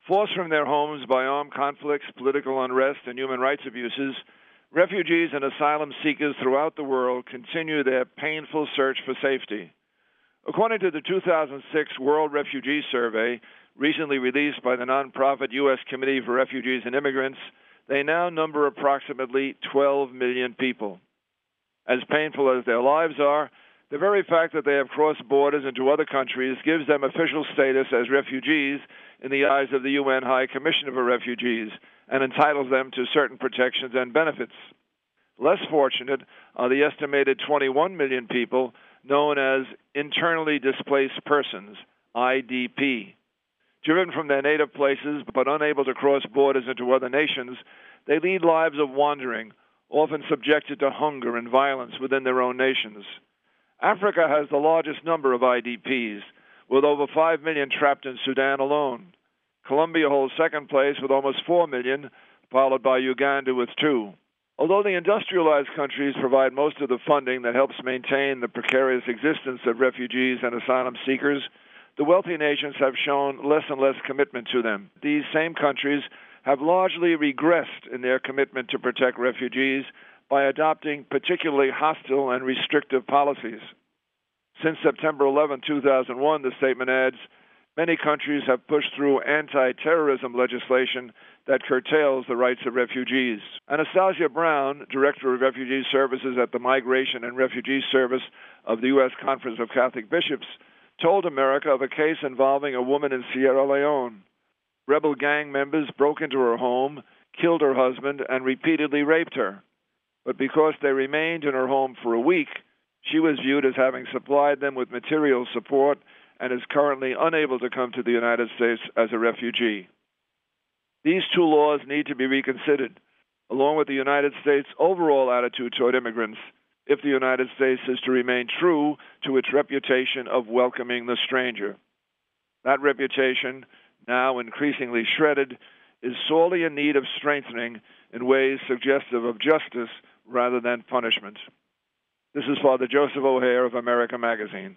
Forced from their homes by armed conflicts, political unrest, and human rights abuses, refugees and asylum seekers throughout the world continue their painful search for safety. According to the 2006 World Refugee Survey, recently released by the nonprofit U.S. Committee for Refugees and Immigrants, they now number approximately 12 million people. As painful as their lives are, the very fact that they have crossed borders into other countries gives them official status as refugees in the eyes of the UN High Commissioner for Refugees and entitles them to certain protections and benefits. Less fortunate are the estimated 21 million people known as internally displaced persons, IDP. Driven from their native places but unable to cross borders into other nations, they lead lives of wandering, often subjected to hunger and violence within their own nations. Africa has the largest number of IDPs, with over 5 million trapped in Sudan alone. Colombia holds second place with almost 4 million, followed by Uganda with 2. Although the industrialized countries provide most of the funding that helps maintain the precarious existence of refugees and asylum seekers, the wealthy nations have shown less and less commitment to them. These same countries have largely regressed in their commitment to protect refugees by adopting particularly hostile and restrictive policies. Since September 11, 2001, the statement adds, many countries have pushed through anti-terrorism legislation that curtails the rights of refugees. Anastasia Brown, Director of Refugee Services at the Migration and Refugee Service of the U.S. Conference of Catholic Bishops, told America of a case involving a woman in Sierra Leone. Rebel gang members broke into her home, killed her husband, and repeatedly raped her. But because they remained in her home for a week, she was viewed as having supplied them with material support and is currently unable to come to the United States as a refugee. These two laws need to be reconsidered, along with the United States' overall attitude toward immigrants, if the United States is to remain true to its reputation of welcoming the stranger. That reputation, now increasingly shredded, is sorely in need of strengthening in ways suggestive of justice rather than punishment. This is Father Joseph O'Hare of America Magazine.